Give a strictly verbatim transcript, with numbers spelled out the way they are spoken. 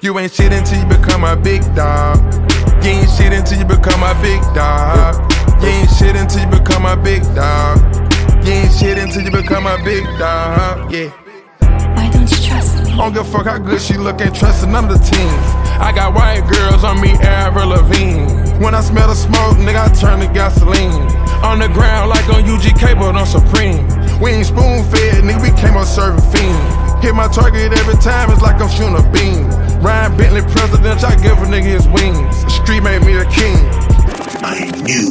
You ain't shit until you become a big dog. You ain't shit until you become a big dog. You ain't shit until you become a big dog. You ain't shit until you become a big dog, yeah. Why don't you trust me? I don't give a fuck how good she look, ain't trusting none of the teens. I got white girls on me, Avril Lavigne. When I smell the smoke, nigga, I turn to gasoline. On the ground like on U G K, but on Supreme. We ain't spoon-fed, nigga, we came up serving fiend. Hit my target every time, it's like I'm shooting a beam. Ryan Bentley president, I give a nigga his wings. The street made me a king. I knew